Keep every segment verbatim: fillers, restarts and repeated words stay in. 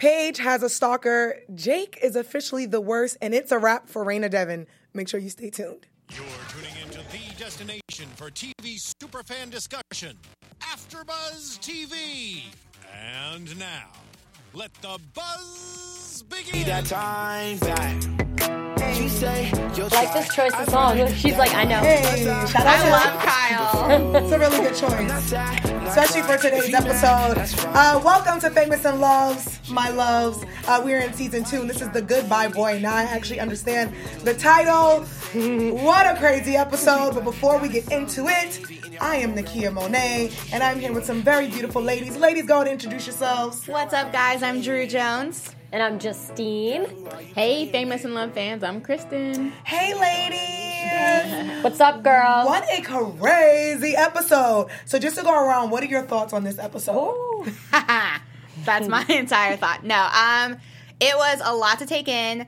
Paige has a stalker. Jake is officially the worst, and it's a wrap for Raina Devon. Make sure you stay tuned. You're tuning into the destination for T V superfan discussion, AfterBuzz T V. And now, let the buzz begin. That time back. You say you're like this choice of song. She's like, I know. Hey, shout out I to love Kyle. It's a really good choice, especially for today's episode. Uh, welcome to Famous and Loves, my loves. Uh, we're in season two, and this is the Goodbye Boy. Now I actually understand the title. What a crazy episode! But before we get into it, I am Nakia Monet, and I'm here with some very beautiful ladies. Ladies, go ahead and introduce yourselves. What's up, guys? I'm Drew Jones. And I'm Justine. Hey, Famous and Love fans, I'm Kristen. Hey, ladies. What's up, girl? What a crazy episode. So just to go around, what are your thoughts on this episode? That's my entire thought. No, um, it was a lot to take in,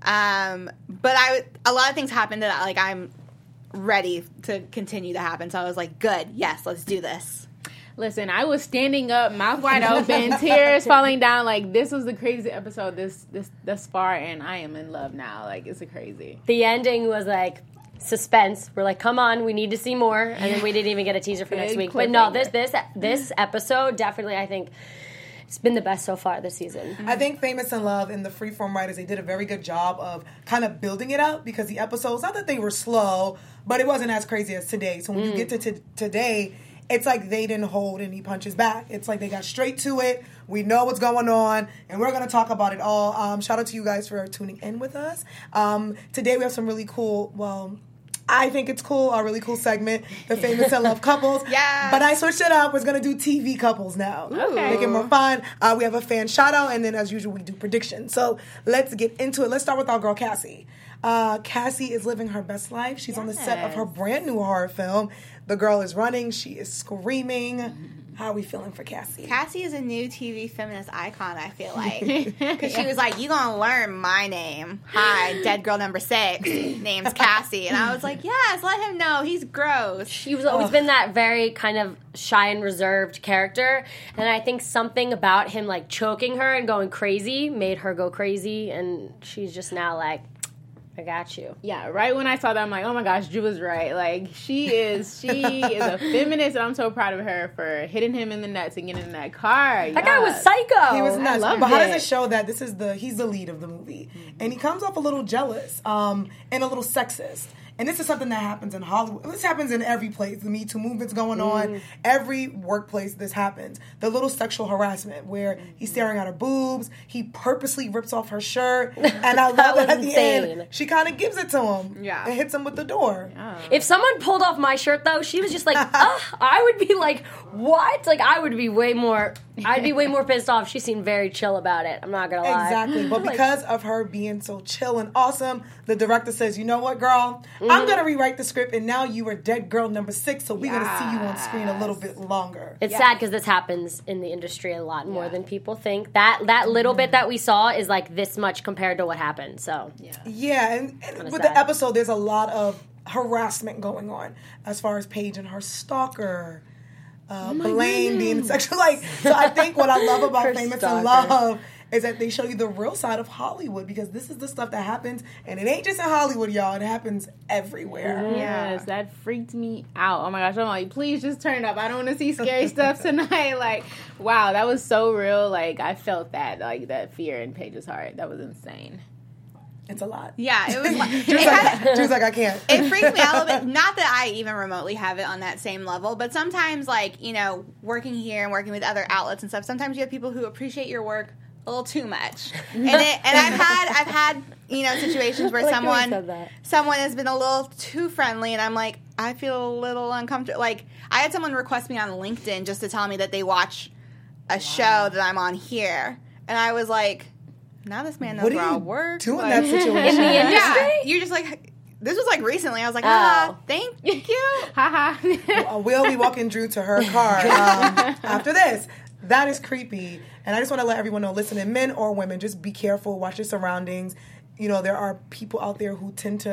um, but I a lot of things happened that like I'm ready to continue to happen. So I was like, good, yes, let's do this. Listen, I was standing up, mouth wide open, tears falling down. Like, this was the craziest episode this this thus far, and I am in love now. Like, it's a crazy. The ending was like suspense. We're like, come on, we need to see more, and then we didn't even get a teaser for next week. But no, this this this episode definitely, I think, it's been the best so far this season. I think Famous in Love and the Freeform writers, they did a very good job of kind of building it up because the episodes, not that they were slow, but it wasn't as crazy as today. So when mm. you get to t- today, it's like they didn't hold any punches back. It's like they got straight to it. We know what's going on, and we're going to talk about it all. Um, shout out to you guys for tuning in with us. Um, today we have some really cool, well, I think it's cool, a really cool segment, the Famous and Love couples. Yeah. But I switched it up. We're going to do T V couples now. Okay. Make it more fun. Uh, we have a fan shout-out, and then as usual, we do predictions. So let's get into it. Let's start with our girl, Cassie. Uh, Cassie is living her best life. She's yes. on the set of her brand new horror film. The girl is running. She is screaming. How are we feeling for Cassie? Cassie is a new T V feminist icon, I feel like. Because she was like, you gonna learn my name. Hi, dead girl number six. Name's Cassie. And I was like, yes, let him know. He's gross. She's always oh. been that very kind of shy and reserved character. And I think something about him, like, choking her and going crazy made her go crazy. And she's just now like, I got you. Yeah, right when I saw that, I'm like, oh my gosh, Drew was right. Like, she is, she is a feminist, and I'm so proud of her for hitting him in the nuts and getting in that car. That yes. guy was psycho. He was nuts. But it. How does it it show that this is the, he's the lead of the movie? Mm-hmm. And he comes off a little jealous um, and a little sexist. And this is something that happens in Hollywood. This happens in every place. The Me Too movement's going on. Mm. Every workplace this happens. The little sexual harassment where he's staring at her boobs. He purposely rips off her shirt. And I love that, that at the end, she kind of gives it to him. Yeah. And hits him with the door. Yeah. If someone pulled off my shirt, though, she was just like, ugh, I would be like, what? Like, I would be way more, I'd be way more pissed off. She seemed very chill about it. I'm not going to lie. Exactly. But because of her being so chill and awesome, the director says, you know what, girl? Mm-hmm. I'm going to rewrite the script, and now you are dead girl number six, so we're yes. going to see you on screen a little bit longer. It's yes. sad because this happens in the industry a lot more yeah. than people think. That that little bit that we saw is like this much compared to what happened. So yeah, yeah and, and with sad. the episode, there's a lot of harassment going on as far as Paige and her stalker. Uh, oh Blaine goodness. being sexual. Like, so I think what I love about Famous in Love is that they show you the real side of Hollywood, because this is the stuff that happens, and it ain't just in Hollywood, y'all. It happens everywhere. Yes, that freaked me out. Oh my gosh, I'm like, please just turn it up. I don't want to see scary stuff tonight. Like, wow, that was so real. Like, I felt that, like, that fear in Paige's heart. That was insane. It's a lot. Yeah, it was like, she, was like she was like, I can't. It freaks me out a little bit. Not that I even remotely have it on that same level, but sometimes, like, you know, working here and working with other outlets and stuff, sometimes you have people who appreciate your work a little too much. And it, and I've had I've had, you know, situations where like someone someone has been a little too friendly, and I'm like, I feel a little uncomfortable. Like, I had someone request me on LinkedIn just to tell me that they watch a wow. show that I'm on here, and I was like, now this man knows where I work. Do in like, that situation in the industry? Yeah, you're just like, this was like recently. I was like, ah, oh. thank you. Haha. Well, we'll be walking Drew to her car um, after this. That is creepy. And I just want to let everyone know, listening, men or women, just be careful, watch your surroundings. You know, there are people out there who tend to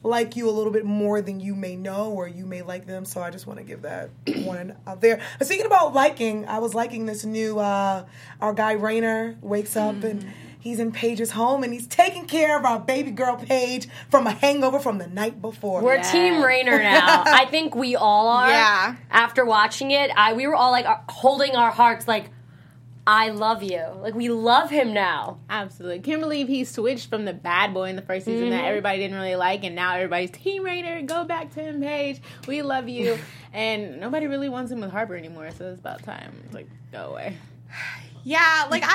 like you a little bit more than you may know or you may like them. So I just want to give that one out there. But speaking about liking, I was liking this new, uh, our guy Rainer wakes up mm. and he's in Paige's home and he's taking care of our baby girl Paige from a hangover from the night before. We're yes. Team Rainer now. I think we all are. Yeah. After watching it, I we were all like holding our hearts like, I love you. Like, we love him now. Absolutely. Can't believe he switched from the bad boy in the first season mm-hmm. that everybody didn't really like, and now everybody's Team Rainer. Go back to him, Paige. We love you. And nobody really wants him with Harper anymore, so it's about time. It's like, go away. Yeah, like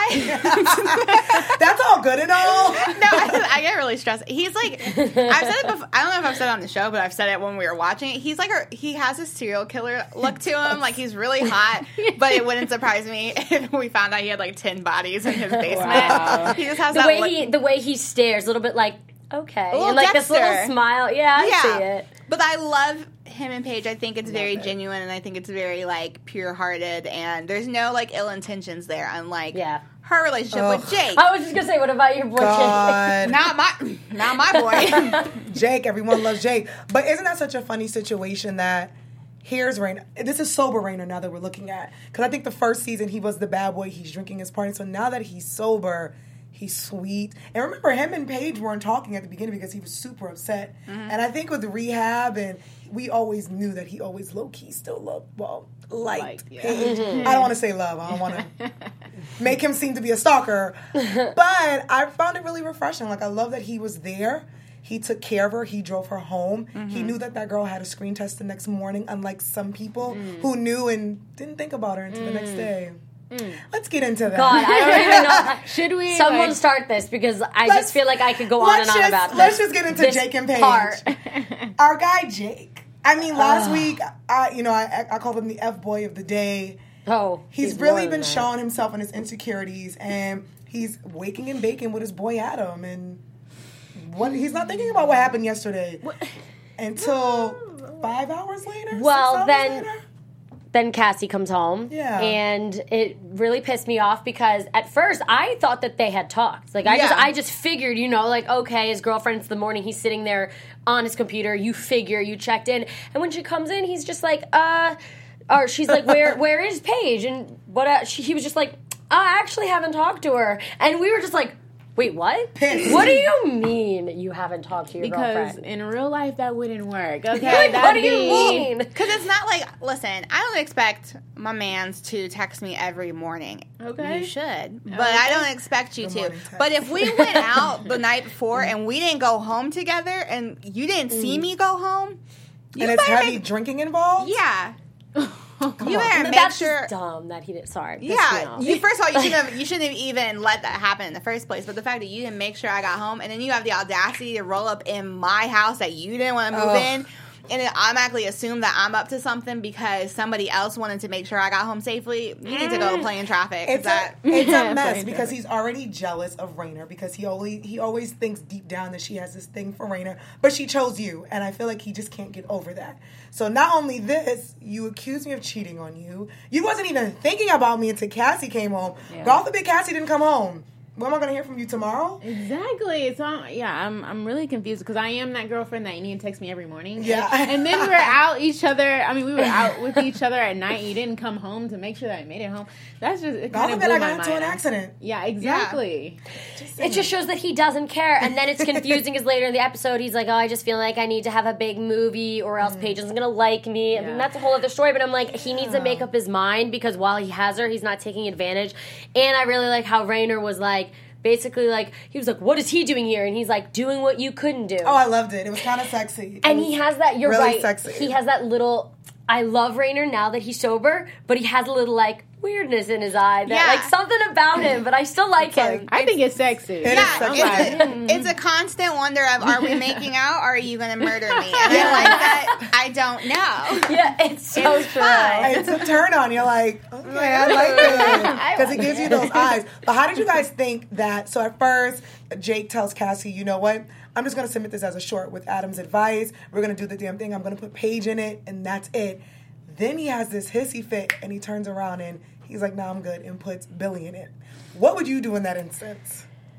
I... That's all good and all. No, I, I get really stressed. He's like... I've said it before. I don't know if I've said it on the show, but I've said it when we were watching it. He's like... A, he has a serial killer look to him. Like, he's really hot, but it wouldn't surprise me if we found out he had, like, ten bodies in his basement. Wow. He just has the that way look. He, the way he stares, a little bit like, okay. And, like, Dexter. this little smile. Yeah, I yeah. see it. But I love... him and Paige, I think it's Love very it. genuine, and I think it's very, like, pure-hearted, and there's no, like, ill intentions there, unlike yeah. her relationship Ugh. with Jake. I was just going to say, what about your boy God. Jake? Not my, not my boy. Jake, everyone loves Jake. But isn't that such a funny situation that here's Rainer. This is sober Rainer now that we're looking at. Because I think the first season he was the bad boy, he's drinking his party. So now that he's sober... he's sweet. And remember, him and Paige weren't talking at the beginning because he was super upset. Mm-hmm. And I think with the rehab, and we always knew that he always low-key still loved, well, liked like, yeah. Paige. Mm-hmm. I don't want to say love. I don't want to make him seem to be a stalker. But I found it really refreshing. Like, I love that he was there. He took care of her. He drove her home. Mm-hmm. He knew that that girl had a screen test the next morning, unlike some people mm. who knew and didn't think about her until mm. the next day. Mm. Let's get into that. God, I don't even know. Should we? Someone like, start this because I just feel like I could go on and on just, about this. Let's just get into this Jake and Paige. Part. Our guy Jake. I mean, last uh. week, I you know, I, I called him the F boy of the day. Oh, he's, he's really been showing himself and his insecurities, and he's waking and baking with his boy Adam, and what he's not thinking about what happened yesterday what? until five hours later. Well, then. Later? Then Cassie comes home, yeah. and it really pissed me off because at first I thought that they had talked. Like I yeah. just, I just figured, you know, like okay, his girlfriend's the morning. He's sitting there on his computer. You figure you checked in, and when she comes in, he's just like, uh, or she's like, where, where is Paige? And what? Uh, she, he was just like, I actually haven't talked to her, and we were just like. Wait, what? Pissed. What do you mean you haven't talked to your because girlfriend? Because in real life, that wouldn't work. Okay, like, what do you mean? Because it's not like, listen, I don't expect my mans to text me every morning. Okay. You should. But okay. I don't expect you Good to. morning, But if we went out the night before and we didn't go home together and you didn't see me go home, you and it's better heavy make, you involved? Yeah. Come you on. better But make that's sure. just dumb that he did. Sorry. Yeah. You, first of all, you shouldn't have. You shouldn't have even let that happen in the first place. But the fact that you didn't make sure I got home, and then you have the audacity to roll up in my house that you didn't want to move Ugh. in, and then automatically assume that I'm up to something because somebody else wanted to make sure I got home safely. You need to go to plane traffic. It's that a, it's a mess Plane because traffic. he's already jealous of Rainer because he always he always thinks deep down that she has this thing for Rainer, but she chose you, and I feel like he just can't get over that. So not only this, you accused me of cheating on you. You wasn't even thinking about me until Cassie came home. Yeah. God forbid Cassie didn't come home. When am I going to hear from you tomorrow? Exactly. It's all, yeah, I'm I'm really confused because I am that girlfriend that you need to text me every morning. Yeah. And, and then we were out each other. I mean, we were out with each other at night. You didn't come home to make sure that I made it home. That's just, it God kind of forbid blew I my got into mind. an accident. Yeah, exactly. It just shows that he doesn't care, and then it's confusing because later in the episode he's like, "Oh, I just feel like I need to have a big movie, or else Paige isn't gonna like me." I mean, Yeah. that's a whole other story. But I'm like, he needs to make up his mind because while he has her, he's not taking advantage. And I really like how Rainer was like, basically like he was like, "What is he doing here?" And he's like, "Doing what you couldn't do." Oh, I loved it. It was kind of sexy. It and was he has that. You're really right. sexy. He has that little. I love Rainer now that he's sober, but he has a little like weirdness in his eye. That, Yeah. like something about him, but I still like him. I think it's sexy. It is Yeah, sexy. it's a, it's a constant wonder of, are we making out or are you going to murder me? And I like that. I don't know. Yeah, it's so It's true. fun. It's a turn on. You're like, okay, I like it. Because it gives you those eyes. But how did you guys think that? So at first, Jake tells Cassie, you know what? I'm just going to submit this as a short with Adam's advice. We're going to do the damn thing. I'm going to put Paige in it, and that's it. Then he has this hissy fit, and he turns around, and he's like, nah, I'm good, and puts Billy in it. What would you do in that instance?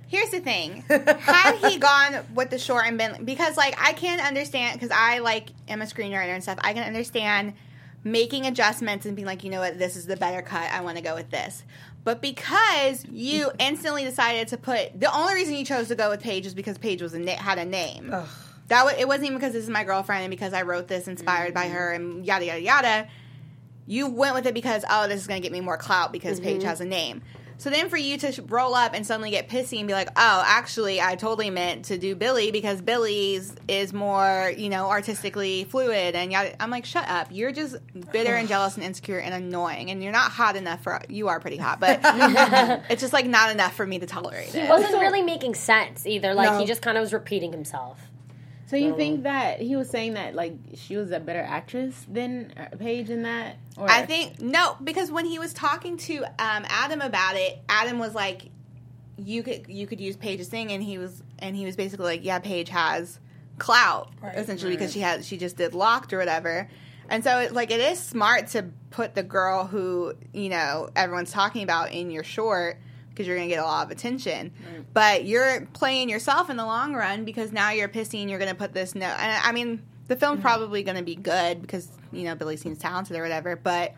Here's the thing. Had he gone with the short and been... Because, like, I can understand... Because I, like, am a screenwriter and stuff. I can understand making adjustments and being like, you know what? This is the better cut. I want to go with this. But because you instantly decided to put... The only reason you chose to go with Paige is because Paige was a na- had a name. Ugh. That was, it wasn't even because this is my girlfriend and because I wrote this inspired mm-hmm. by her and yada, yada, yada. You went with it because, oh, this is going to get me more clout because mm-hmm. Paige has a name. So then for you to roll up and suddenly get pissy and be like, oh, actually, I totally meant to do Billy because Billy's is more, you know, artistically fluid. And yada. I'm like, shut up. You're just bitter and jealous and insecure and annoying. And you're not hot enough for, you are pretty hot, but it's just like not enough for me to tolerate it. He wasn't really making sense either. Like No. he just kind of was repeating himself. So you think that he was saying that, like, she was a better actress than Paige in that? Or? I think, no, because when he was talking to um, Adam about it, Adam was like, you could you could use Paige's thing, and he was and he was basically like, yeah, Paige has clout, right, essentially, right. because she has she just did Locked or whatever. And so, it, like, it is smart to put the girl who, you know, everyone's talking about in your short, because you're going to get a lot of attention. Right. But you're playing yourself in the long run because now you're pissy and you're going to put this note. And I mean, the film's mm-hmm. probably going to be good because, you know, Billy seems talented or whatever, but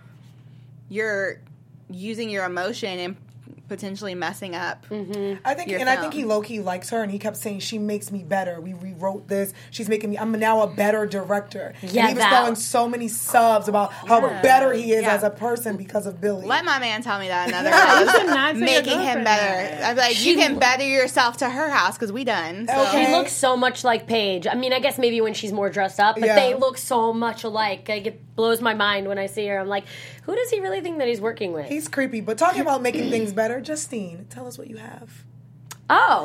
you're using your emotion and potentially messing up. Mm-hmm. I think, and film. I think he low key likes her, and he kept saying she makes me better. We rewrote this. She's making me. I'm now a better director. Yeah, and he was that. throwing so many subs about how Yeah. better he is Yeah. as a person because of Billy. Let my man tell me that another Yeah, you should house not say your making him girlfriend better. that. I'd be like, She- you can better yourself to her house because we done. So. Okay. She looks so much like Paige. I mean, I guess maybe when she's more dressed up, but Yeah. they look so much alike. Like, it blows my mind when I see her. I'm like, who does he really think that he's working with? He's creepy. But talking about making things better, Justine, tell us what you have. Oh.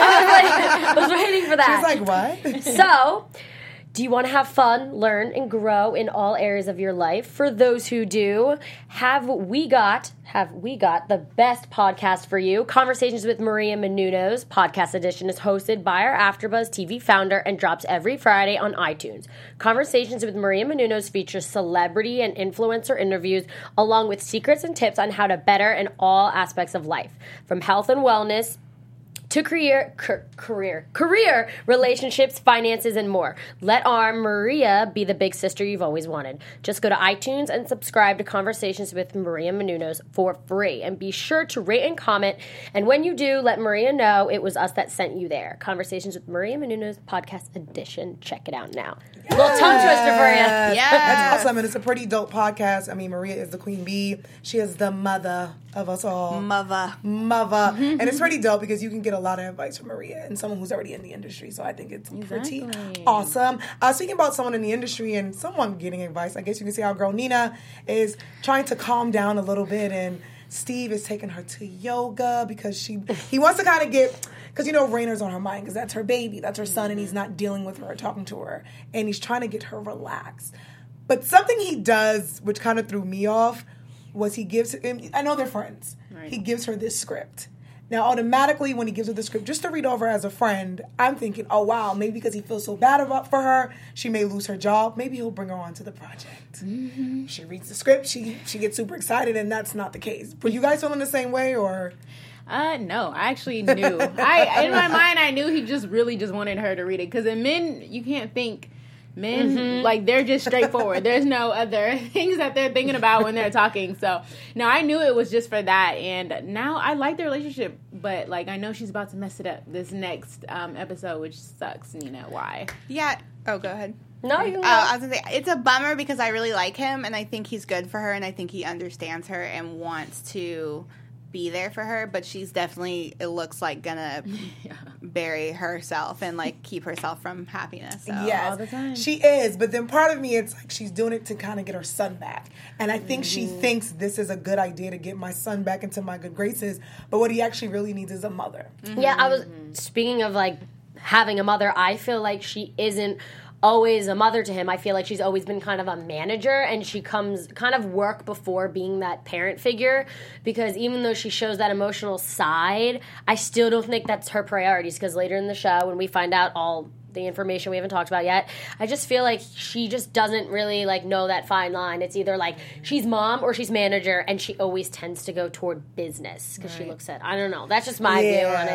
I was waiting for that. She's like, what? So, do you want to have fun, learn, and grow in all areas of your life? For those who do, have we got have we got the best podcast for you? Conversations with Maria Menounos podcast edition is hosted by our AfterBuzz T V founder and drops every Friday on iTunes. Conversations with Maria Menounos features celebrity and influencer interviews along with secrets and tips on how to better in all aspects of life, from health and wellness to career, ca- career, career, relationships, finances, and more. Let our Maria be the big sister you've always wanted. Just go to iTunes and subscribe to Conversations with Maria Menounos for free. And be sure to rate and comment. And when you do, let Maria know it was us that sent you there. Conversations with Maria Menounos podcast edition. Check it out now. Yeah. Little tongue twister for you. Yeah. That's awesome, and it's a pretty dope podcast. I mean, Maria is the queen bee. She is the mother of us all. Mother. Mother. And it's pretty dope because you can get a lot of advice from Maria and someone who's already in the industry. So I think it's Exactly. pretty awesome. Uh, speaking about someone in the industry and someone getting advice, I guess you can see our girl Nina is trying to calm down a little bit, and Steve is taking her to yoga because she he wants to kind of get... Because, you know, Rainer's on her mind because that's her baby. That's her son, and he's not dealing with her or talking to her. And he's trying to get her relaxed. But something he does, which kind of threw me off, was he gives... I know they're friends. Right. He gives her this script. Now, automatically, when he gives her the script, just to read over as a friend, I'm thinking, oh, wow, maybe because he feels so bad about for her, she may lose her job. Maybe he'll bring her onto the project. Mm-hmm. She reads the script, she she gets super excited, and that's not the case. Were you guys feeling the same way, or... Uh, no, I actually knew. I in my mind, I knew he just really just wanted her to read it. Because in men, you can't think men mm-hmm. like they're just straightforward. There's no other things that they're thinking about when they're talking. So no, I knew it was just for that. And now I like the relationship, but like I know she's about to mess it up this next um, episode, which sucks. You know why? Yeah. Oh, go ahead. No, you can go. Uh, I was gonna say it's a bummer because I really like him and I think he's good for her and I think he understands her and wants to be there for her, but she's definitely, it looks like, gonna yeah. bury herself and like keep herself from happiness. So. Yes, all the time. She is, but then part of me, it's like she's doing it to kind of get her son back, and I think mm-hmm. she thinks this is a good idea to get my son back into my good graces. But what he actually really needs is a mother. Mm-hmm. Yeah, I was speaking of like having a mother. I feel like she isn't always a mother to him. I feel like she's always been kind of a manager, and she comes kind of work before being that parent figure, because even though she shows that emotional side, I still don't think that's her priorities, because later in the show when we find out all the information we haven't talked about yet, I just feel like she just doesn't really like know that fine line. It's either like she's mom or she's manager, and she always tends to go toward business because right. she looks at, I don't know, that's just my yeah. view on it.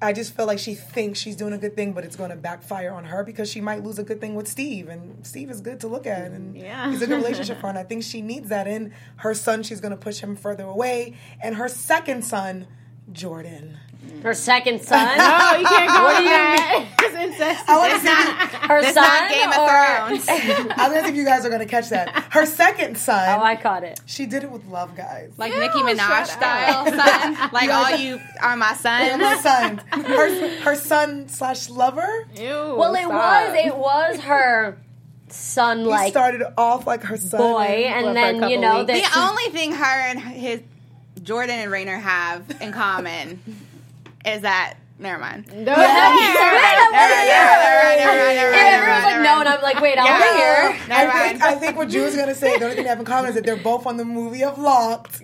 I just feel like she thinks she's doing a good thing, but it's going to backfire on her because she might lose a good thing with Steve. And Steve is good to look at, and Yeah. he's a good relationship for her. And I think she needs that in her son. She's going to push him further away. And her second son, Jordan. Her second son. No, you can't go What do with you that. It's incestuous. I want to see if you, Her It's son. not Game or- of Thrones. I want to see if you guys are going to catch that. Her second son, Oh, I caught it. she did it with love, guys. Like Ew, Nicki Minaj shut style son. Like all you are my They're my sons. sons. Her, her son slash lover. Ew, Well, it stop. was it was her son, He like started off like her son. boy, and- and for a then you couple know weeks. that The only thing her and his Jordan and Rainer have in common is that. Never mind. No. Never mind, never mind, never mind, never mind, And everyone's never like mind, no, and I'm like, wait, I'll Yeah. be here. Never I think, mind. I think what Drew's gonna say, the only thing they have in common is that they're both on the movie of Locked.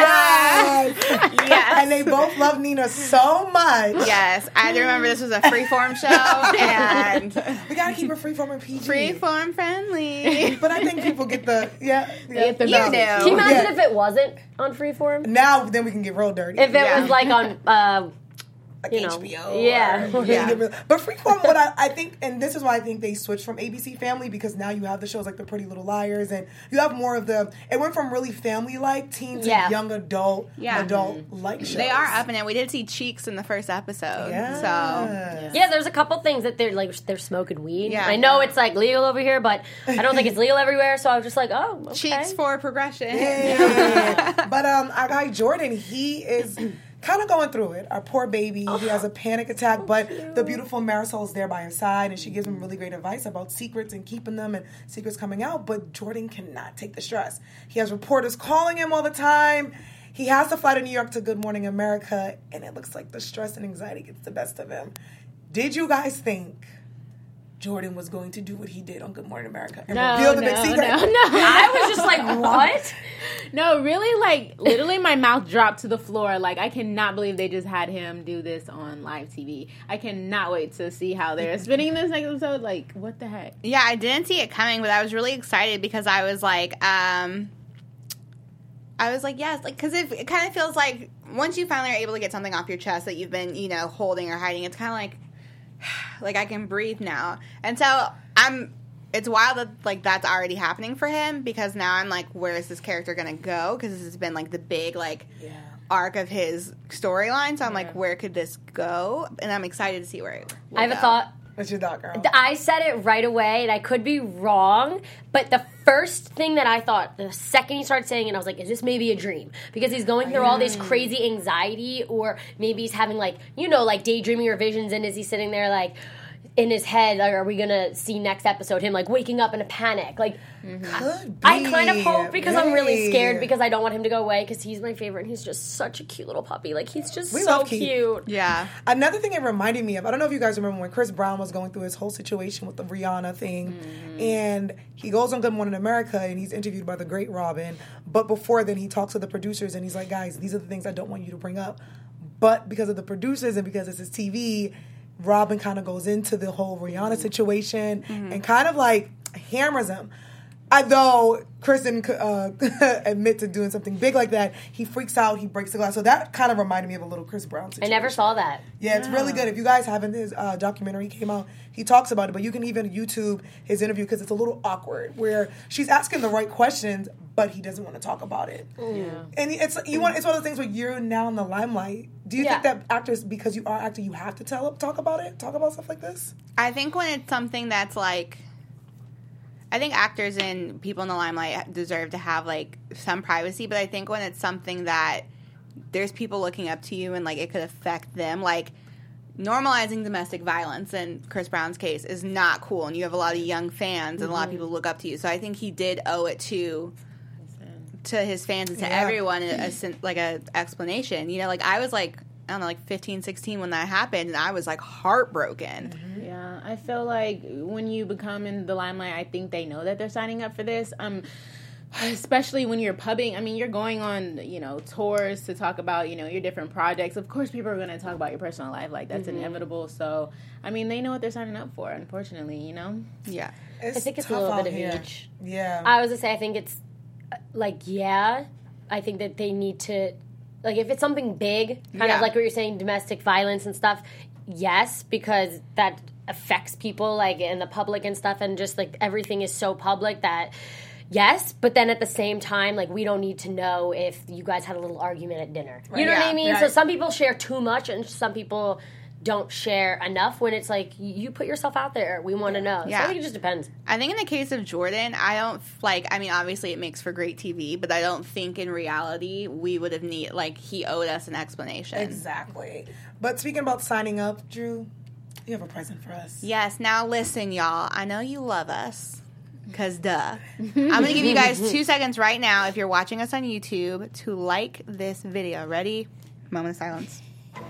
Yes. Yes. Yes. And they both love Nina so much. Yes. I remember this was a freeform show and We gotta keep it freeform and P G. freeform friendly. But I think people get the yeah. yeah. get the You message. knew. Can you imagine Yeah. if it wasn't on Freeform? Now then we can get real dirty. If it Yeah. was like on, uh, like you know, H B O. yeah. or- Yeah. get real- But Freeform, what I, I think, and this is why I think they switched from A B C Family because now you have the shows like The Pretty Little Liars, and you have more of the. It went from really family-like teen to Yeah. young adult, Yeah. adult-like shows. They are up in it. We did see Cheeks in the first episode. Yeah. So Yeah, there's a couple things that they're like they're smoking weed. Yeah. I know it's like legal over here, but I don't think it's legal everywhere. So I was just like, oh, okay. Cheeks for progression. Yeah. But um, our guy Jordan, he is kind of going through it. Our poor baby, he has a panic attack, but the beautiful Marisol is there by his side, and she gives him really great advice about secrets and keeping them and secrets coming out. But Jordan cannot take the stress. He has reporters calling him all the time. He has to fly to New York to Good Morning America, and it looks like the stress and anxiety gets the best of him. Did you guys think Jordan was going to do what he did on Good Morning America and No, reveal the no, big secret? no, no. I was just like, what? No, really, like, literally my mouth dropped to the floor. Like, I cannot believe they just had him do this on live T V. I cannot wait to see how they're spinning this next episode. Like, what the heck? Yeah, I didn't see it coming, but I was really excited because I was like, um, I was like, yes, like, because it, it kind of feels like once you finally are able to get something off your chest that you've been, you know, holding or hiding, it's kind of like, like I can breathe now. And so I'm, it's wild that like that's already happening for him because now I'm like, where is this character gonna go? Because this has been like the big like Yeah. arc of his storyline. So I'm like, Yeah. where could this go? And I'm excited to see where it. will I have a go. thought. What's your thought, girl? I said it right away, and I could be wrong, but the first thing that I thought, the second he started saying it, I was like, is this maybe a dream? Because he's going through all this crazy anxiety, or maybe he's having, like, you know, like, daydreaming or visions, and is he sitting there, like, in his head, like, are we gonna see next episode him, like, waking up in a panic? Like, Could be. I kind of hope, because I'm really scared, Hey. because I don't want him to go away, because he's my favorite, and he's just such a cute little puppy. Like, he's just We so love Keith. cute. Yeah. Another thing it reminded me of, I don't know if you guys remember when Chris Brown was going through his whole situation with the Rihanna thing, and he goes on Good Morning America and he's interviewed by the great Robin, but before then he talks to the producers and he's like, guys, these are the things I don't want you to bring up. But because of the producers and because it's his T V, Robin kind of goes into the whole Rihanna situation and kind of like hammers him. I, though Chris didn't uh, admit to doing something big like that, he freaks out, he breaks the glass. So that kind of reminded me of a little Chris Brown I situation. never saw that. Yeah, it's really good. If you guys haven't, his uh, documentary came out, he talks about it, but you can even YouTube his interview because it's a little awkward where she's asking the right questions, but he doesn't want to talk about it. Yeah. And it's you want it's one of those things where you're now in the limelight. Do you Yeah. think that actors, because you are an actor, you have to tell talk about it, talk about stuff like this? I think when it's something that's like, I think actors and people in the limelight deserve to have like some privacy, but I think when it's something that there's people looking up to you and like it could affect them, like normalizing domestic violence in Chris Brown's case is not cool, and you have a lot of young fans and a lot of people look up to you. So I think he did owe it to to his fans and to Yeah. everyone a, a, sen- like a explanation. You know, like I was like I don't know, like fifteen, sixteen when that happened, and I was like heartbroken. Yeah, I feel like when you become in the limelight, I think they know that they're signing up for this. Um, especially when you're pubbing. I mean, you're going on, you know, tours to talk about, you know, your different projects. Of course, people are going to talk about your personal life. Like, that's inevitable. So, I mean, they know what they're signing up for, unfortunately, you know? Yeah. It's I think it's a tough little out bit of here. each. Yeah. I was gonna say, I think it's uh, like, yeah, I think that they need to, like, if it's something big, kind Yeah. of like what you're saying, domestic violence and stuff, yes, because that affects people, like, in the public and stuff, and just, like, everything is so public that, yes, but then at the same time, like, we don't need to know if you guys had a little argument at dinner. You know Yeah, what I mean? right. So some people share too much, and some people don't share enough when it's like, you put yourself out there. We want to know. Yeah. So I think it just depends. I think in the case of Jordan, I don't, like, I mean, obviously it makes for great T V, but I don't think in reality we would have need, like, he owed us an explanation. Exactly. But speaking about signing up, Drew, you have a present for us. Yes, now listen, y'all. I know you love us. Because, duh. I'm going to give you guys two seconds right now, if you're watching us on YouTube, to like this video. Ready? Moment of silence.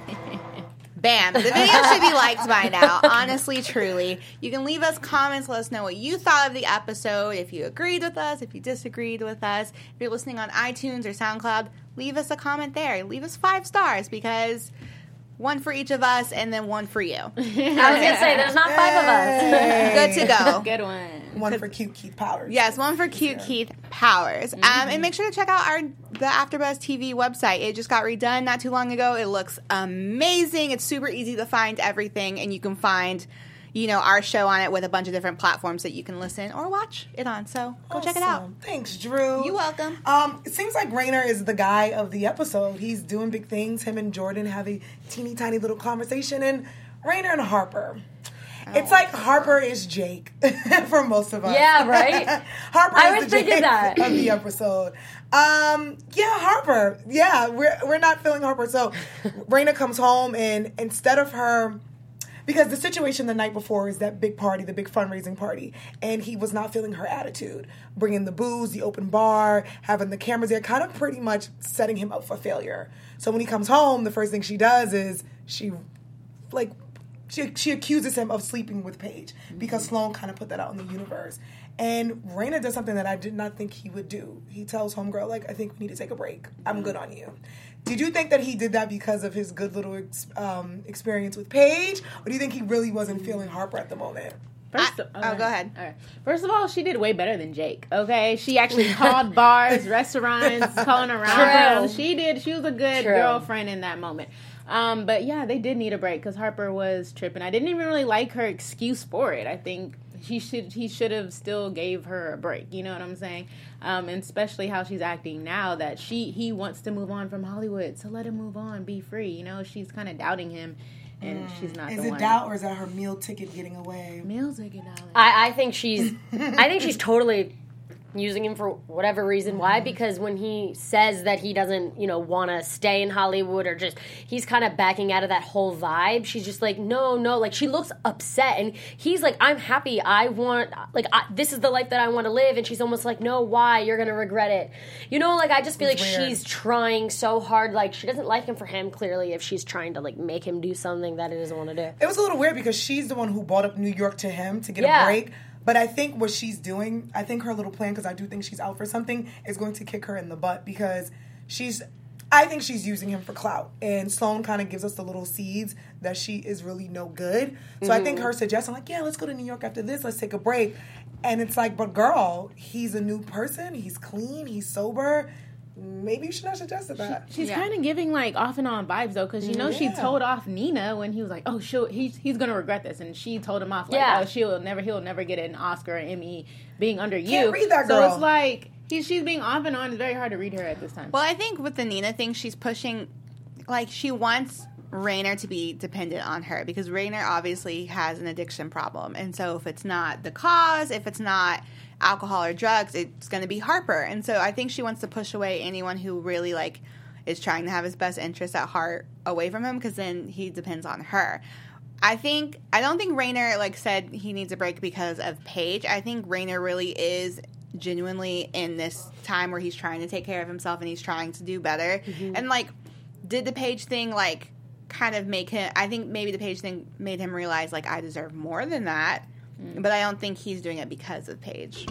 Bam. The video should be liked by now. Honestly, truly. You can leave us comments. Let us know what you thought of the episode. If you agreed with us. If you disagreed with us. If you're listening on iTunes or SoundCloud, leave us a comment there. Leave us five stars because one for each of us and then one for you. I was going to say, there's not five of us. Good to go. Good one. One for cute Keith Powers. Yes, one for cute Keith Powers. Um, and make sure to check out our the AfterBuzz T V website. It just got redone not too long ago. It looks amazing. It's super easy to find everything, and you can find, you know, our show on it with a bunch of different platforms that you can listen or watch it on. So go check it out. Awesome. Thanks, Drew. You're welcome. Um, it seems like Rainer is the guy of the episode. He's doing big things. Him and Jordan have a teeny tiny little conversation, and Rainer and Harper. It's like Harper is Jake for most of us. Yeah, right? Harper I is was the thinking Jake that. of the episode. Um, yeah, Harper. Yeah, we're we're not feeling Harper. So Raina comes home, and instead of her, because the situation the night before is that big party, the big fundraising party, and he was not feeling her attitude, bringing the booze, the open bar, having the cameras there, kind of pretty much setting him up for failure. So when he comes home, the first thing she does is she, like. She, she accuses him of sleeping with Paige because Sloan kind of put that out in the universe. And Raina does something that I did not think he would do. He tells Homegirl, like, I think we need to take a break. I'm good on you. Did you think that he did that because of his good little ex, um, experience with Paige? Or do you think he really wasn't feeling Harper at the moment? First I- of, oh, go ahead. All right. First of all, she did way better than Jake. Okay, she actually called bars, restaurants, calling around. True. She did. She was a good True. girlfriend in that moment. Um, but yeah, they did need a break because Harper was tripping. I didn't even really like her excuse for it. I think he should he should have still gave her a break. You know what I'm saying? Um, and especially how she's acting now that she he wants to move on from Hollywood, so let him move on, be free. You know, she's kind of doubting him. And she's not Is the it one. doubt or is that her meal ticket getting away? Meals are good, darling. I, I think she's I think she's totally using him for whatever reason. Why? Because when he says that he doesn't, you know, want to stay in Hollywood or just, he's kind of backing out of that whole vibe. She's just like, no, no. Like, she looks upset. And he's like, I'm happy. I want, like, I, this is the life that I want to live. And she's almost like, no, why? You're going to regret it. You know, like, I just feel It's like weird. she's trying so hard. Like, she doesn't like him for him, clearly, if she's trying to, like, make him do something that he doesn't want to do. It was a little weird because she's the one who brought up New York to him to get Yeah. a break. But I think what she's doing, I think her little plan, because I do think she's out for something, is going to kick her in the butt because she's, I think she's using him for clout. And Sloan kind of gives us the little seeds that she is really no good. So mm-hmm. I think her suggesting, like, yeah, let's go to New York after this, let's take a break. And it's like, but girl, he's a new person, he's clean, he's sober. Maybe you should have suggested that. She's Yeah. kind of giving like off and on vibes though, because you know she Yeah. told off Nina when he was like, "Oh, she'll he's he's gonna regret this," and she told him off like, Yeah. "Oh, she'll never he'll never get an Oscar or Emmy being under you." Can't read that So girl. it's like he, she's being off and on. It's very hard to read her at this time. Well, I think with the Nina thing, she's pushing, like, she wants Rainer to be dependent on her because Rainer obviously has an addiction problem. And so if it's not the cause, if it's not alcohol or drugs, it's going to be Harper. And so I think she wants to push away anyone who really, like, is trying to have his best interests at heart away from him because then he depends on her. I think, I don't think Rainer, like, said he needs a break because of Paige. I think Rainer really is genuinely in this time where he's trying to take care of himself and he's trying to do better. Mm-hmm. And, like, did the Paige thing, like, kind of make him, I think maybe the Paige thing made him realize, like, I deserve more than that. Mm. But I don't think he's doing it because of Paige.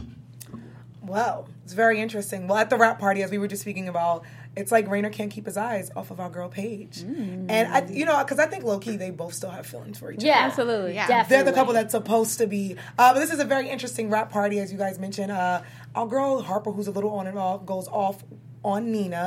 Well, it's very interesting. Well, at the rap party, as we were just speaking about, it's like Rainer can't keep his eyes off of our girl Paige. Mm. And, I, you know, because I think low-key, they both still have feelings for each Yeah, other. absolutely. Yeah. Definitely. They're the couple that's supposed to be. Uh, but this is a very interesting rap party, as you guys mentioned. Uh, our girl Harper, who's a little on and off, goes off on Nina.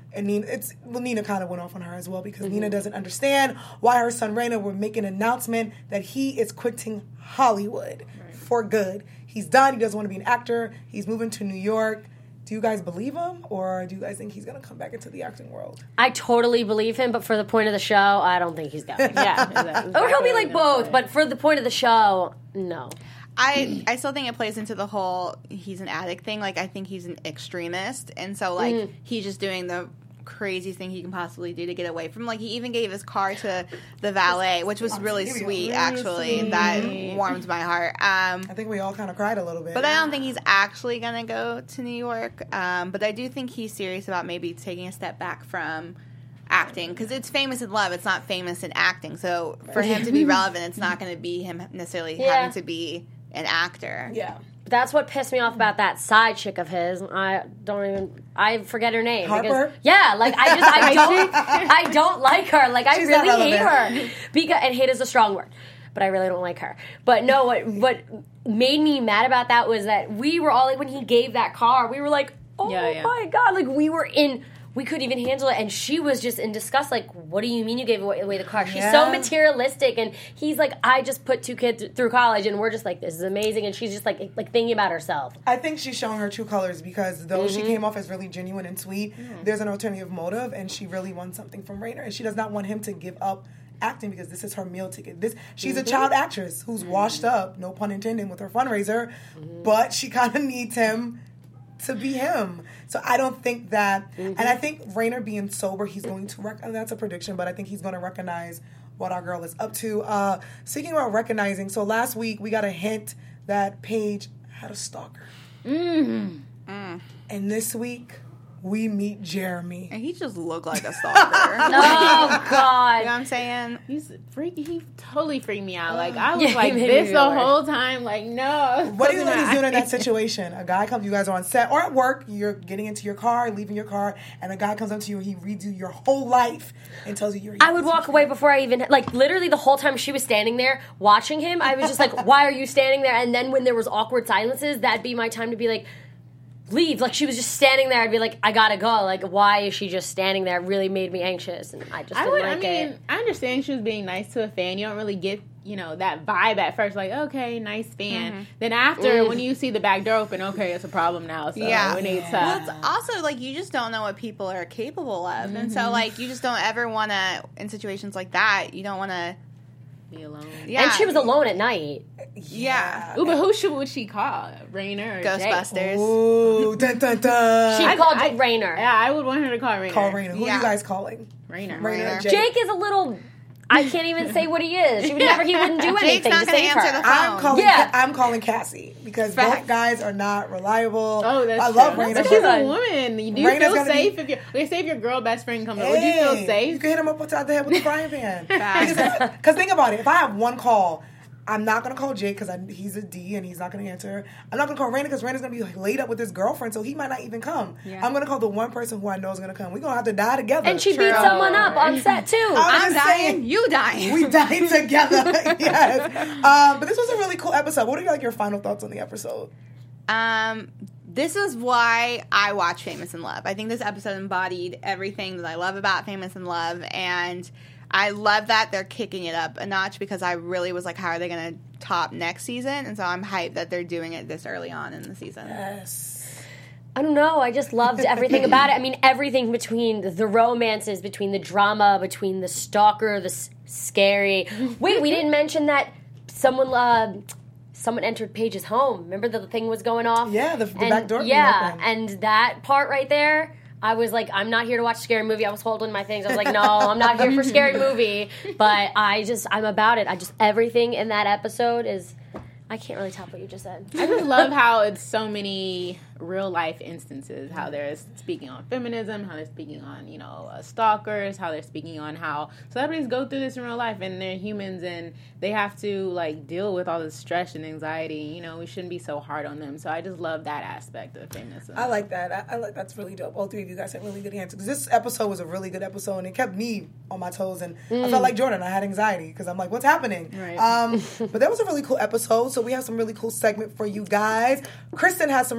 And Nina, it's well, Nina kind of went off on her as well because Mm-hmm. Nina doesn't understand why her son Raina would make an announcement that he is quitting Hollywood right. for good. He's done. He doesn't want to be an actor. He's moving to New York. Do you guys believe him, or do you guys think he's going to come back into the acting world? I totally believe him, but for the point of the show, I don't think he's going. Yeah, exactly. Or he'll be like both, but for the point of the show, no. I, I still think it plays into the whole he's an addict thing. Like, I think he's an extremist. And so, like, mm. he's just doing the craziest thing he can possibly do to get away from. Like, he even gave his car to the valet, which was really sweet, actually. Sweet. That warmed my heart. Um, I think we all kind of cried a little bit. But I don't think he's actually going to go to New York. Um, but I do think he's serious about maybe taking a step back from acting, because it's Famous in Love. It's not Famous in acting. So for him to be relevant, it's not going to be him necessarily yeah. having to be an actor. Yeah. That's what pissed me off about that side chick of his. I don't even, I forget her name. Harper? Because, yeah, like I just, I don't, I don't like her. Like I She's really hate her. Because, and hate is a strong word, but I really don't like her. But no, what, what made me mad about that was that we were all like, when he gave that car, we were like, oh yeah, yeah. my God, like we were in, we couldn't even handle it, and she was just in disgust, like, what do you mean you gave away, away the car? She's yeah. so materialistic, and he's like, I just put two kids through college, and we're just like, this is amazing, and she's just like, like thinking about herself. I think she's showing her true colors, because though mm-hmm. she came off as really genuine and sweet, mm. there's an alternative motive, and she really wants something from Rainer, and she does not want him to give up acting because this is her meal ticket. This she's mm-hmm. a child actress who's washed up, no pun intended, with her fundraiser, mm-hmm. but she kind of needs him to be him. So I don't think that, mm-hmm. and I think Rainer being sober, he's going to, rec- and that's a prediction, but I think he's going to recognize what our girl is up to. Uh, speaking about recognizing, so last week we got a hint that Paige had a stalker. Mm. Mm. And this week, we meet Jeremy. And he just looked like a stalker. Oh, God. You know what I'm saying? He's freaky. He totally freaked me out. Like, I was yeah, like this the whole time. Like, no. What do you think he's doing in that situation? A guy comes, you guys are on set or at work, you're getting into your car, leaving your car, and a guy comes up to you and he reads you your whole life and tells you you're... I would walk away before I even... Like, literally the whole time she was standing there watching him, I was just like, why are you standing there? And then when there was awkward silences, that'd be my time to be like... leave. Like, she was just standing there. I'd be like, I gotta go. Like, why is she just standing there? It really made me anxious, and I just didn't I would, like I mean, it. I understand she was being nice to a fan. You don't really get, you know, that vibe at first. Like, okay, nice fan. Mm-hmm. Then after, mm. when you see the back door open, okay, it's a problem now. So yeah. we need to... Well, it's also, like, you just don't know what people are capable of. Mm-hmm. And so, like, you just don't ever want to, in situations like that, you don't want to... be alone. Yeah. And she was alone at night. Yeah. Ooh, but who should would she call? Rainer or Ghostbusters. Ooh, dun, dun, dun. She I, called I, Rainer. Yeah, I would want her to call Rainer. Call Rainer. Who yeah. are you guys calling? Rainer. Rainer. Rainer. Jake. Jake is a little... I can't even say what he is. He would never. He wouldn't do anything Jake's not to gonna save answer her. the phone. I'm calling. Yeah. I'm calling Cassie because Facts. both guys are not reliable. Oh, that's I true. love Rainer. But she's a woman. Do you Raina's feel safe be, if you they say if your girl best friend comes hey, over? Would you feel safe? You can hit him up upside the head with a frying pan. Because think about it. If I have one call, I'm not gonna call Jake because he's a D and he's not gonna answer. I'm not gonna call Raina because Raina's gonna be like laid up with his girlfriend, so he might not even come. Yeah. I'm gonna call the one person who I know is gonna come. We're gonna have to die together. And she True. beat someone up on set too. I'm dying, saying, you dying. We dying together. Yes. Um, but this was a really cool episode. What are like your final thoughts on the episode? Um. This is why I watch Famous in Love. I think this episode embodied everything that I love about Famous in Love, and I love that they're kicking it up a notch because I really was like, how are they going to top next season? And so I'm hyped that they're doing it this early on in the season. Yes. I don't know. I just loved everything about it. I mean, everything between the romances, between the drama, between the stalker, the s- scary. Wait, we didn't mention that someone... Uh, Someone entered Paige's home. Remember the thing was going off? Yeah, the, the and, back door. Yeah, and that part right there, I was like, I'm not here to watch a scary movie. I was holding my things. I was like, no, I'm not here for a scary movie. But I just, I'm about it. I just, everything in that episode is, I can't really top what you just said. I just love how it's so many real life instances, how they're speaking on feminism, how they're speaking on, you know, uh, stalkers, how they're speaking on how celebrities go through this in real life and they're humans and they have to, like, deal with all this stress and anxiety. You know, we shouldn't be so hard on them. So I just love that aspect of feminism. I like that. I, I like that's really dope. All three of you guys had really good answers. This episode was a really good episode and it kept me on my toes and mm. I felt like Jordan. I had anxiety because I'm like, what's happening? Right. Um, but that was a really cool episode. So we have some really cool segment for you guys. Kristen has some really cool fan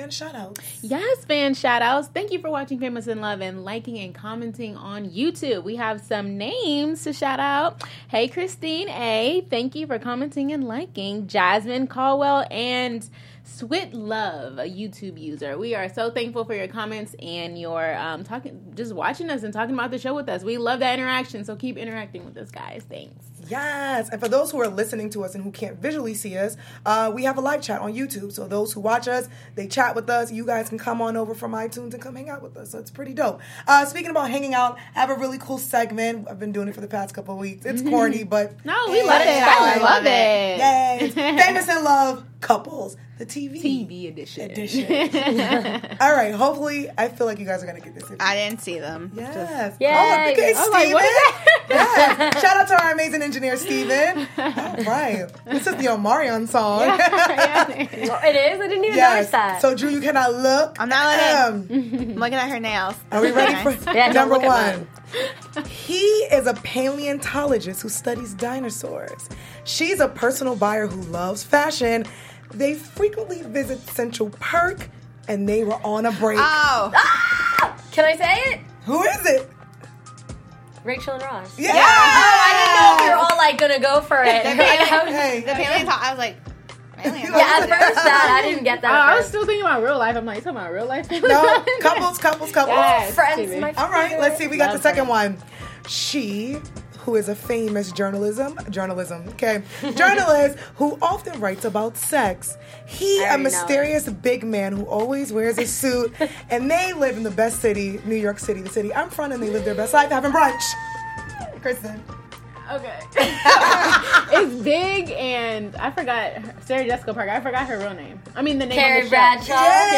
fan shout-outs. Yes, fan shout-outs. Thank you for watching Famous in Love and liking and commenting on YouTube. We have some names to shout out. Hey, Christine A. Thank you for commenting and liking. Jasmine Caldwell and Swit Love, a YouTube user. We are so thankful for your comments and your um, talking, just watching us and talking about the show with us. We love that interaction, so keep interacting with us, guys. Thanks. Yes, and for those who are listening to us and who can't visually see us, uh, we have a live chat on YouTube. So those who watch us, they chat with us. You guys can come on over from iTunes and come hang out with us. So it's pretty dope. Uh, speaking about hanging out, I have a really cool segment. I've been doing it for the past couple of weeks. It's corny, but No, we hey, love it. I fun. love it. Yay! It's Famous in Love Couples, the T V T V edition. edition. All right. Hopefully, I feel like you guys are gonna get this. I didn't see them. Yes. Yay. Oh, look at I was like, what is Steven. Yes. Shout out to our amazing engineer, Steven. All right. This is the Omarion song. Yeah. Oh, it is? I didn't even Yes. notice that. So, Drew, you cannot look. I'm not looking. Um, I'm looking at her nails. Are we ready Nice. for Yeah, don't number look at one? He is a paleontologist who studies dinosaurs. She's a personal buyer who loves fashion. They frequently visit Central Park, and they were on a break. Oh. Can I say it? Who is it? Rachel and Ross. Yeah. Oh, I didn't know if we were all like gonna go for it. The paleo- Hey. the paleontologist. I was like, paleontologist. Yeah, at first that I didn't get that. Oh, at I was first. still thinking about real life. I'm like, you talking about real life? No, couples, couples, couples. Yes. Friends, T V. my All right, let's see. We got Love the second Friends. one. She, who is a famous journalism, journalism, okay, journalist who often writes about sex. He, I a already know mysterious big man who always wears a suit, and they live in the best city, New York City, the city I'm from, and they live their best life having brunch. Kristen. Okay. It's big, and I forgot Sarah Jessica Parker. I forgot her real name. I mean, the name Carrie of the show. Bradshaw.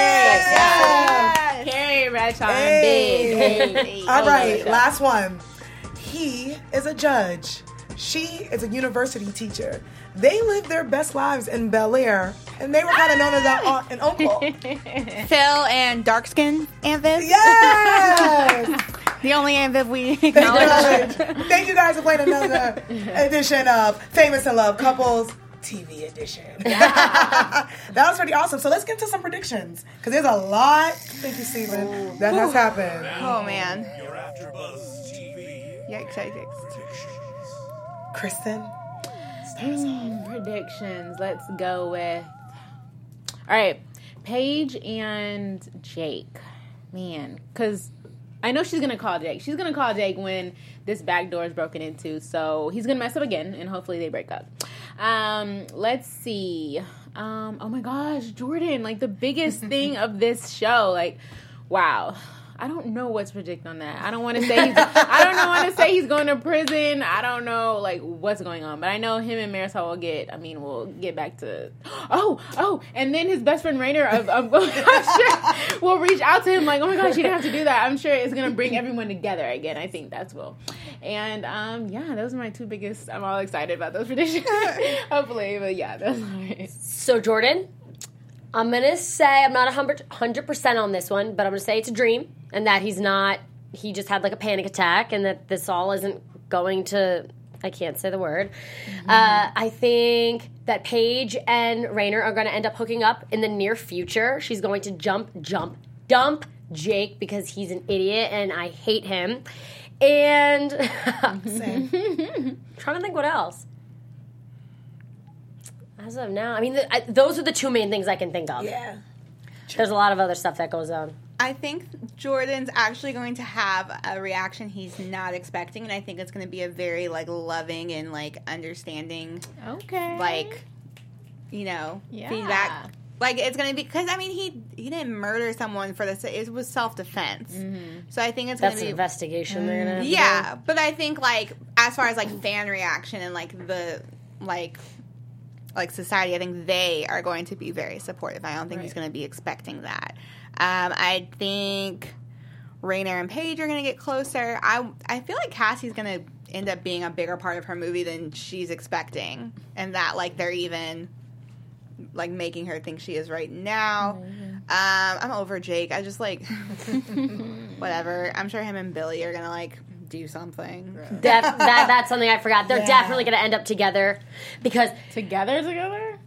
Yeah. Carrie Bradshaw and Hey. Big. Hey. All I love right, that show. last one. He is a judge. She is a university teacher. They live their best lives in Bel Air, and they were kind of known as an aunt and uncle. Phil and dark skin Anviv. Yes! The only Anviv we acknowledge. Thank you guys for playing another edition of Famous in Love Couples T V edition. that was pretty awesome. So let's get to some predictions, because there's a lot, thank you, Steven, that has happened. Oh man. Your AfterBuzz T V Yikes, yikes. Kristen? Predictions. Let's go with. All right, Paige and Jake. Man, because I know she's gonna call Jake. She's gonna call Jake when this back door is broken into. So he's gonna mess up again, and hopefully they break up. Um, let's see. Um, oh my gosh, Jordan! Like the biggest thing of this show. Like, wow. I don't know what to predict on that. I don't want to say he's, I don't know want to say he's going to prison. I don't know like what's going on, but I know him and Marisol will get. I mean, we'll get back to. Oh, oh, and then his best friend Rainer, I'm, I'm, I'm sure will reach out to him like, oh my gosh, you didn't have to do that. I'm sure it's gonna bring everyone together again. I think that's will. And um, yeah, those are my two biggest. I'm all excited about those predictions. Hopefully, but yeah, that's all right. So Jordan, I'm gonna say I'm not one hundred percent on this one, but I'm gonna say it's a dream, and that he's not. He just had like a panic attack, and that this all isn't going to. I can't say the word. Mm-hmm. Uh, I think that Paige and Rainer are going to end up hooking up in the near future. She's going to jump, jump, dump Jake because he's an idiot, and I hate him. And Same. trying to think what else. As of now, I mean, the, I, those are the two main things I can think of. Yeah. There's a lot of other stuff that goes on. I think Jordan's actually going to have a reaction he's not expecting, and I think it's going to be a very like loving and like understanding, Okay. like you know, Yeah. feedback. Like it's going to be because I mean he he didn't murder someone for this. It was self defense. Mm-hmm. So I think it's going That's to an be investigation they're gonna have to yeah. But I think like as far as like fan reaction and like the like. like society, I think they are going to be very supportive. I don't think Right. he's going to be expecting that. Um, I think Rainer and Paige are going to get closer. I I feel like Cassie's going to end up being a bigger part of her movie than she's expecting, and that like they're even like making her think she is right now. Um, I'm over Jake. I just like whatever. I'm sure him and Billy are going to like do something. Def- that that's something I forgot. They're Yeah. definitely going to end up together because Together, together?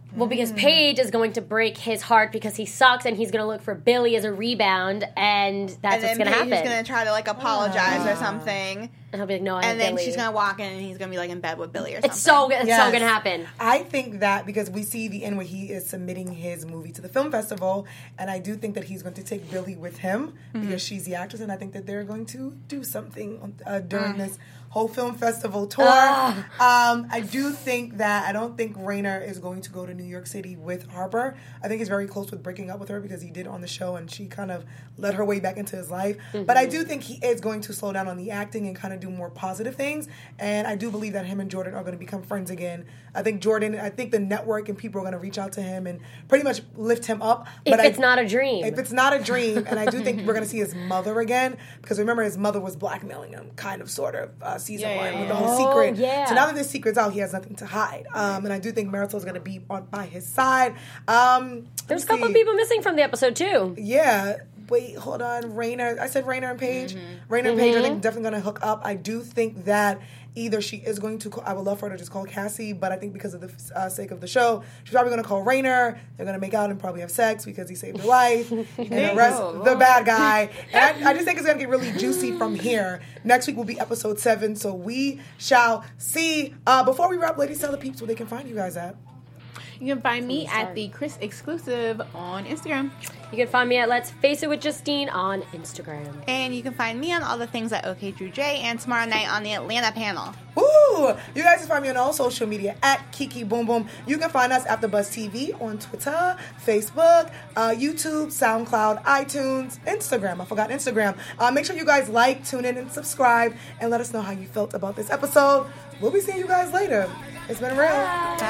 Well, because Paige is going to break his heart because he sucks, and he's going to look for Billy as a rebound, and that's and what's then going to happen. Paige is going to try to like apologize or something, and he'll be like, "No, I'm and then Billy." she's going to walk in, and he's going to be like in bed with Billy or something. It's so it's Yes. so going to happen. I think that because we see the end where he is submitting his movie to the film festival, and I do think that he's going to take Billy with him Mm-hmm. because she's the actress, and I think that they're going to do something uh, during mm. this whole film festival tour. Ah. Um, I do think that I don't think Rainer is going to go to New York City with Harper. I think he's very close with breaking up with her because he did on the show, and she kind of led her way back into his life. Mm-hmm. But I do think he is going to slow down on the acting and kind of do more positive things. And I do believe that him and Jordan are going to become friends again. I think Jordan, I think the network and people are going to reach out to him and pretty much lift him up. If but it's I, not a dream. If it's not a dream, and I do think we're going to see his mother again, because remember his mother was blackmailing him, kind of, sort of, uh, season Yeah, one yeah, with yeah. the whole Oh, secret. yeah. So now that this secret's out, he has nothing to hide. Um, and I do think Marisol's going to be on by his side. Um, There's a let's couple see. of people missing from the episode, too. Yeah. Wait, hold on. Rainer. I said Rainer and Paige. Mm-hmm. Rainer and Paige, I think, definitely going to hook up. I do think that either she is going to call, I would love for her to just call Cassie, but I think because of the uh, sake of the show, she's probably going to call Rainer. They're going to make out and probably have sex because he saved her life and arrest Oh, the Lord. bad guy. And I, I just think it's going to get really juicy from here. Next week will be episode seven, so we shall see. Uh, before we wrap, ladies, tell the peeps where they can find you guys at. You can find me at the Chris Exclusive on Instagram. You can find me at Let's Face It with Justine on Instagram. And you can find me on all the things at OK Drew J and tomorrow night on the Atlanta panel. Woo! You guys can find me on all social media at Kiki Boom Boom. You can find us at AfterBuzz T V on Twitter, Facebook, uh, YouTube, SoundCloud, iTunes, Instagram. I forgot Instagram. Uh, make sure you guys like, tune in, and subscribe, and let us know how you felt about this episode. We'll be seeing you guys later. It's been real.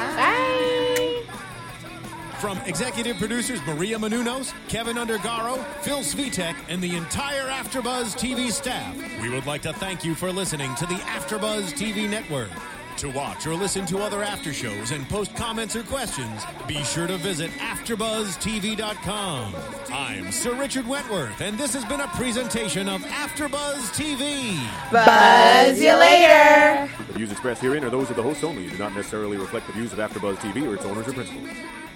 Bye. From executive producers Maria Menounos, Kevin Undergaro, Phil Svitek, and the entire AfterBuzz T V staff, we would like to thank you for listening to the AfterBuzz T V network. To watch or listen to other after shows and post comments or questions, be sure to visit after buzz T V dot com. I'm Sir Richard Wentworth, and this has been a presentation of AfterBuzz T V. Buzz you later. The views expressed herein are those of the host only and do not necessarily reflect the views of AfterBuzz T V or its owners or principals.